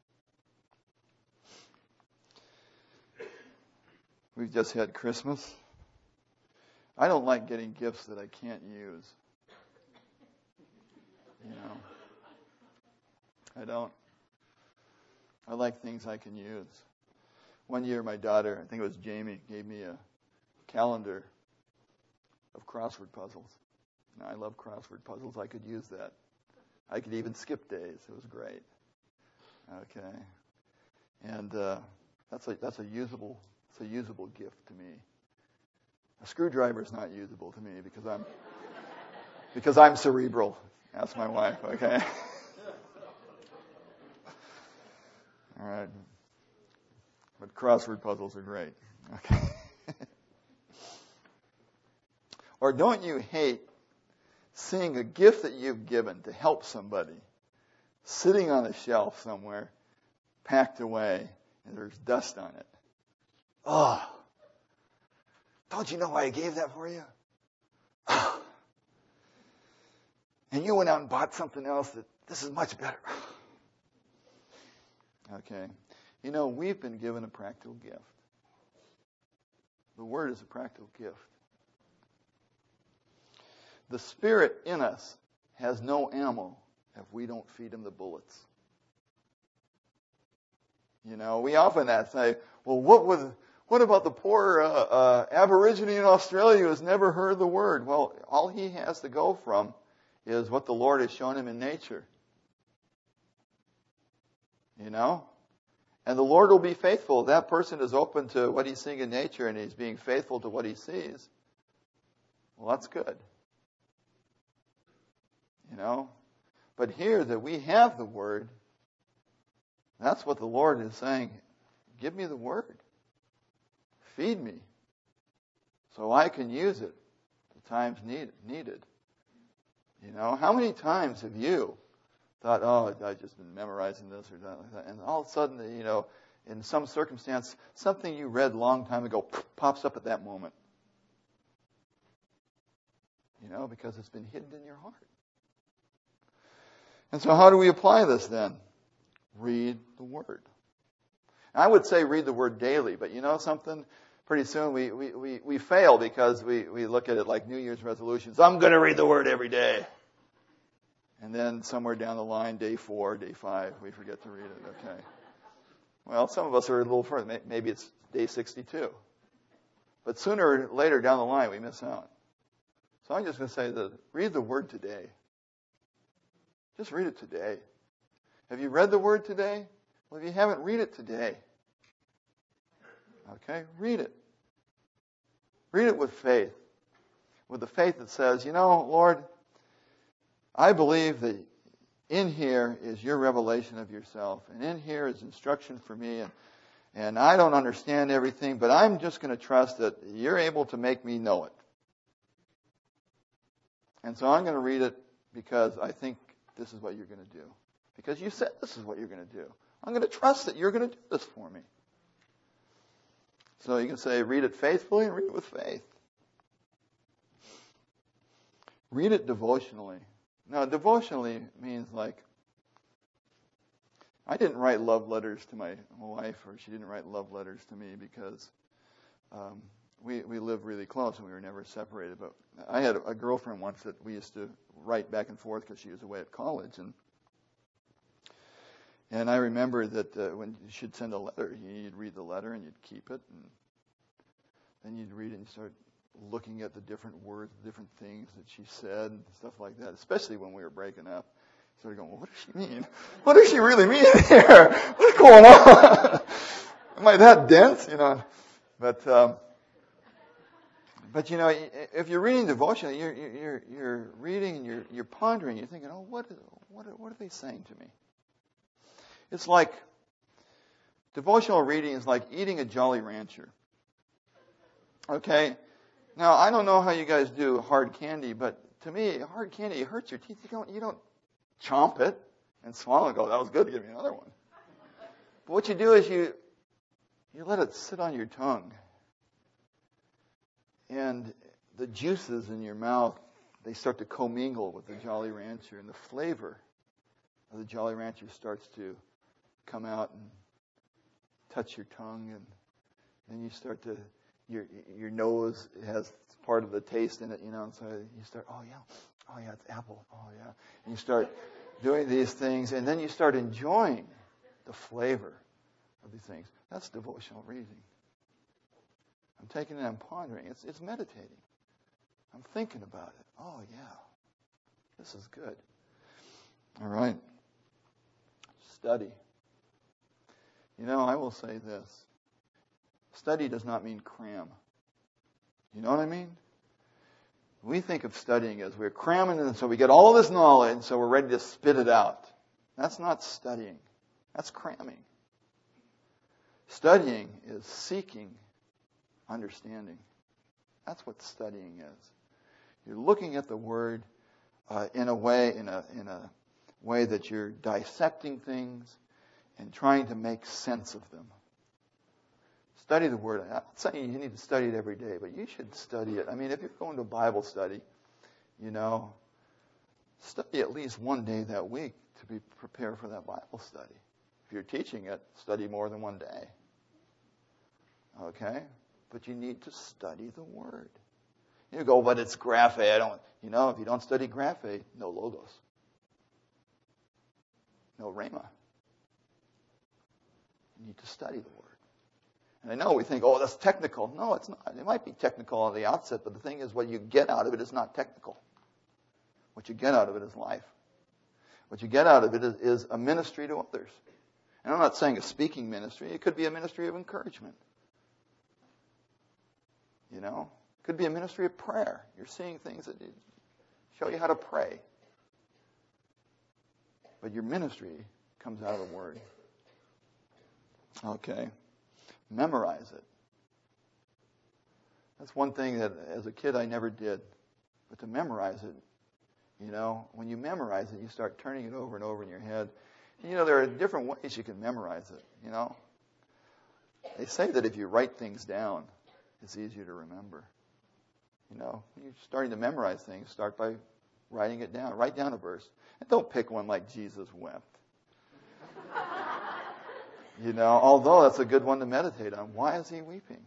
We've just had Christmas. I don't like getting gifts that I can't use. You know, I don't. I like things I can use. One year, my daughter, I think it was Jamie, gave me a calendar of crossword puzzles. Now, I love crossword puzzles. I could use that. I could even skip days. It was great. Okay, and uh, that's a that's a usable it's a usable gift to me. A screwdriver is not usable to me because I'm because I'm cerebral. Ask my wife. Okay. All right. But crossword puzzles are great. Okay. Or don't you hate seeing a gift that you've given to help somebody sitting on a shelf somewhere, packed away, and there's dust on it? Oh, don't you know why I gave that for you? Oh. And you went out and bought something else that this is much better. Okay. You know, we've been given a practical gift. The Word is a practical gift. The Spirit in us has no ammo if we don't feed him the bullets. You know, we often say, well, what would, what about the poor uh, uh, Aborigine in Australia who has never heard the Word? Well, all he has to go from is what the Lord has shown him in nature. You know? And the Lord will be faithful. If that person is open to what he's seeing in nature and he's being faithful to what he sees, well, that's good. You know? But here that we have the Word, that's what the Lord is saying. Give me the Word. Feed me. So I can use it the times need, needed. You know, how many times have you thought, oh, I've just been memorizing this or that, like that, and all of a sudden, you know, in some circumstance, something you read a long time ago pops up at that moment. You know, because it's been hidden in your heart. And so how do we apply this then? Read the Word. I would say read the Word daily, but you know something? Pretty soon we, we, we, we fail because we, we look at it like New Year's resolutions. I'm going to read the Word every day. And then somewhere down the line, day four, day five, we forget to read it. Okay. Well, some of us are a little further. Maybe it's day sixty-two. But sooner or later down the line, we miss out. So I'm just going to say that read the Word today. Just read it today. Have you read the Word today? Well, if you haven't, read it today. Okay? Read it. Read it with faith. With the faith that says, you know, Lord, I believe that in here is your revelation of yourself. And in here is instruction for me. And, and I don't understand everything, but I'm just going to trust that you're able to make me know it. And so I'm going to read it because I think this is what you're going to do. Because you said this is what you're going to do. I'm going to trust that you're going to do this for me. So you can say, read it faithfully and read it with faith. Read it devotionally. Now, devotionally means like, I didn't write love letters to my wife, or she didn't write love letters to me because um, we we lived really close and we were never separated. But I had a girlfriend once that we used to write back and forth because she was away at college, and and I remember that uh, when she'd send a letter, you'd read the letter and you'd keep it, and then you'd read it and you start looking at the different words, different things that she said, and stuff like that, especially when we were breaking up. Sort of going, well, what does she mean? What does she really mean here? What's going on? Am I that dense? You know, but um, but you know, if you're reading devotion, you're you're you're reading and you're you're pondering. You're thinking, oh, what what what are they saying to me? It's like devotional reading is like eating a Jolly Rancher. Okay. Now, I don't know how you guys do hard candy, but to me, hard candy, it hurts your teeth. You don't, you don't chomp it and swallow and go, that was good, give me another one. But what you do is you, you let it sit on your tongue. And the juices in your mouth, they start to commingle with the Jolly Rancher, and the flavor of the Jolly Rancher starts to come out and touch your tongue, and then you start to, your your nose has part of the taste in it, you know, and so you start, oh yeah, oh yeah, it's apple, oh yeah. And you start doing these things, and then you start enjoying the flavor of these things. That's devotional reading. I'm taking it, I'm pondering. It's it's meditating. I'm thinking about it. Oh yeah, this is good. All right. Study. You know, I will say this. Study does not mean cram. You know what I mean? We think of studying as we're cramming, and so we get all this knowledge, and so we're ready to spit it out. That's not studying. That's cramming. Studying is seeking understanding. That's what studying is. You're looking at the Word uh, in a way, in a in a way that you're dissecting things and trying to make sense of them. Study the Word. I'm not saying you need to study it every day, but you should study it. I mean, if you're going to Bible study, you know, study at least one day that week to be prepared for that Bible study. If you're teaching it, study more than one day. Okay? But you need to study the Word. You go, but it's graphe. I don't, you know, if you don't study graphe, no logos. No rhema. You need to study the Word. And I know we think, oh, that's technical. No, it's not. It might be technical at the outset, but the thing is, what you get out of it is not technical. What you get out of it is life. What you get out of it is, is a ministry to others. And I'm not saying a speaking ministry. It could be a ministry of encouragement. You know? It could be a ministry of prayer. You're seeing things that show you how to pray. But your ministry comes out of the Word. Okay. Memorize it. That's one thing that as a kid I never did. But to memorize it, you know, when you memorize it, you start turning it over and over in your head. And, you know, there are different ways you can memorize it, you know. They say that if you write things down, it's easier to remember. You know, when you're starting to memorize things, start by writing it down. Write down a verse. And don't pick one like Jesus wept. You know, although that's a good one to meditate on. Why is he weeping?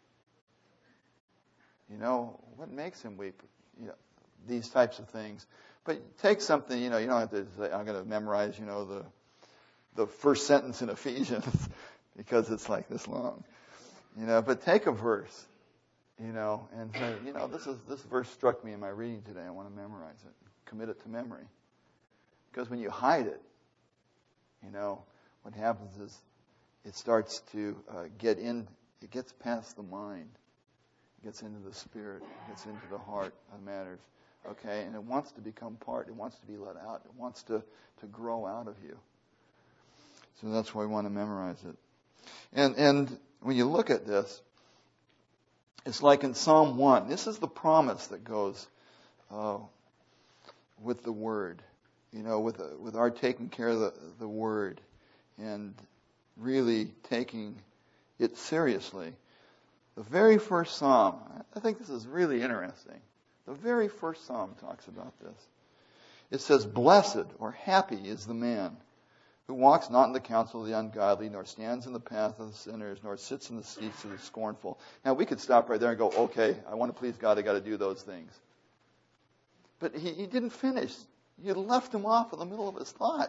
You know, what makes him weep? You know, these types of things. But take something, you know, you don't have to say, I'm going to memorize, you know, the the first sentence in Ephesians because it's like this long. You know, but take a verse, you know, and say, you know, this is this verse struck me in my reading today. I want to memorize it. Commit it to memory. Because when you hide it, you know, what happens is it starts to uh, get in, it gets past the mind. It gets into the spirit. It gets into the heart of matters. Okay? And it wants to become part. It wants to be let out. It wants to, to grow out of you. So that's why we want to memorize it. And and when you look at this, it's like in Psalm one. This is the promise that goes uh, with the Word. You know, with uh, with our taking care of the, the Word and really taking it seriously. The very first Psalm, I think this is really interesting. The very first Psalm talks about this. It says, blessed or happy is the man who walks not in the counsel of the ungodly, nor stands in the path of the sinners, nor sits in the seats of the scornful. Now, we could stop right there and go, okay, I want to please God, I got to do those things. But he, he didn't finish. You left him off in the middle of his thought.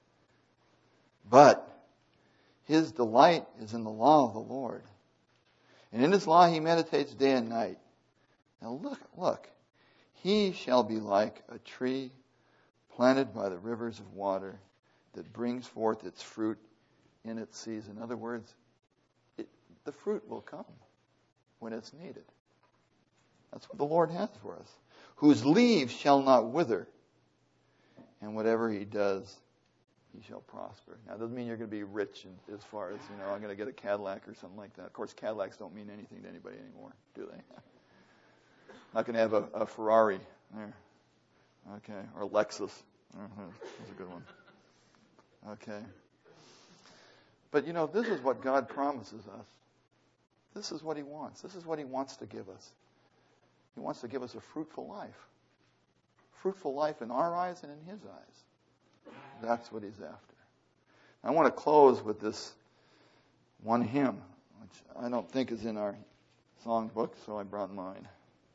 But his delight is in the law of the Lord. And in his law he meditates day and night. Now look, look. He shall be like a tree planted by the rivers of water that brings forth its fruit in its season. In other words, it, the fruit will come when it's needed. That's what the Lord has for us. Whose leaves shall not wither, and whatever he does, he shall prosper. Now, it doesn't mean you're going to be rich in, as far as, you know, I'm going to get a Cadillac or something like that. Of course, Cadillacs don't mean anything to anybody anymore, do they? Not going to have a, a Ferrari there. Okay. Or a Lexus. Uh-huh. That's a good one. Okay. But, you know, this is what God promises us. This is what he wants. This is what he wants to give us. He wants to give us a fruitful life. Fruitful life in our eyes and in his eyes. That's what he's after. I want to close with this one hymn, which I don't think is in our song book, so I brought mine.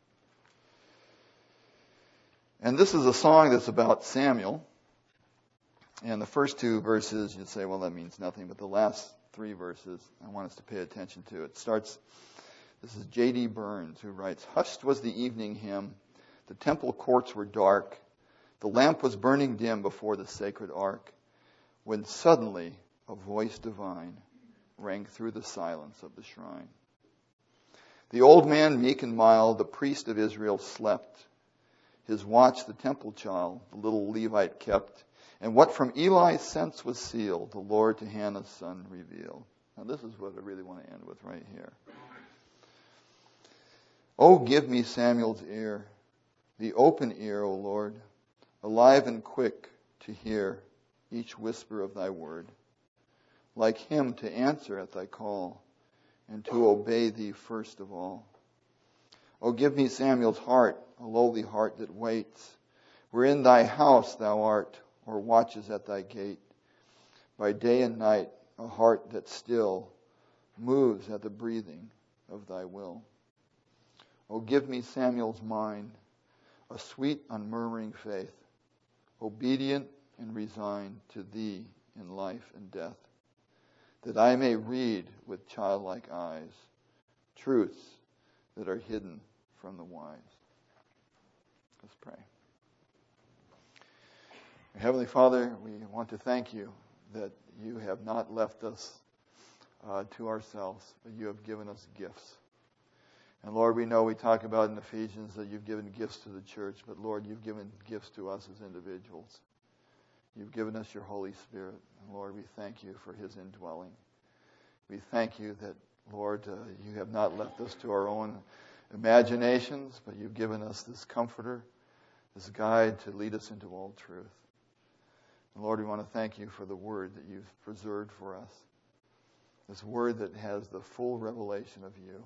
And this is a song that's about Samuel. And the first two verses, you'd say, well, that means nothing. But the last three verses, I want us to pay attention to. It starts, this is J D Burns who writes, "Hushed was the evening hymn. The temple courts were dark. The lamp was burning dim before the sacred ark, when suddenly a voice divine rang through the silence of the shrine. The old man, meek and mild, the priest of Israel, slept. His watch the temple child, the little Levite, kept. And what from Eli's sense was sealed, the Lord to Hannah's son revealed." Now this is what I really want to end with right here. "Oh, give me Samuel's ear, the open ear, O Lord, alive and quick to hear each whisper of thy word, like him to answer at thy call, and to obey thee first of all. Oh, give me Samuel's heart, a lowly heart that waits, where in thy house thou art, or watches at thy gate, by day and night, a heart that still moves at the breathing of thy will. Oh, give me Samuel's mind, a sweet, unmurmuring faith, obedient and resigned to thee in life and death, that I may read with childlike eyes truths that are hidden from the wise." Let's pray. Heavenly Father, we want to thank you that you have not left us uh, to ourselves, but you have given us gifts. And Lord, we know we talk about in Ephesians that you've given gifts to the church, but Lord, you've given gifts to us as individuals. You've given us your Holy Spirit. And Lord, we thank you for his indwelling. We thank you that, Lord, uh, you have not left us to our own imaginations, but you've given us this comforter, this guide to lead us into all truth. And Lord, we want to thank you for the word that you've preserved for us. This word that has the full revelation of you.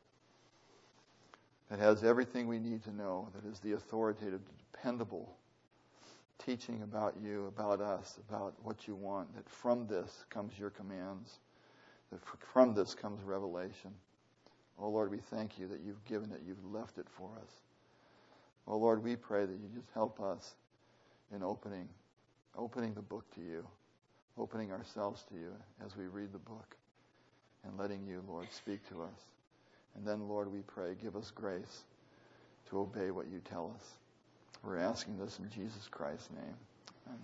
That has everything we need to know. That is the authoritative, dependable teaching about you, about us, about what you want. That from this comes your commands. That from this comes revelation. Oh Lord, we thank you that you've given it, you've left it for us. Oh Lord, we pray that you just help us in opening, opening the book to you, opening ourselves to you as we read the book, and letting you, Lord, speak to us. And then, Lord, we pray, give us grace to obey what you tell us. We're asking this in Jesus Christ's name.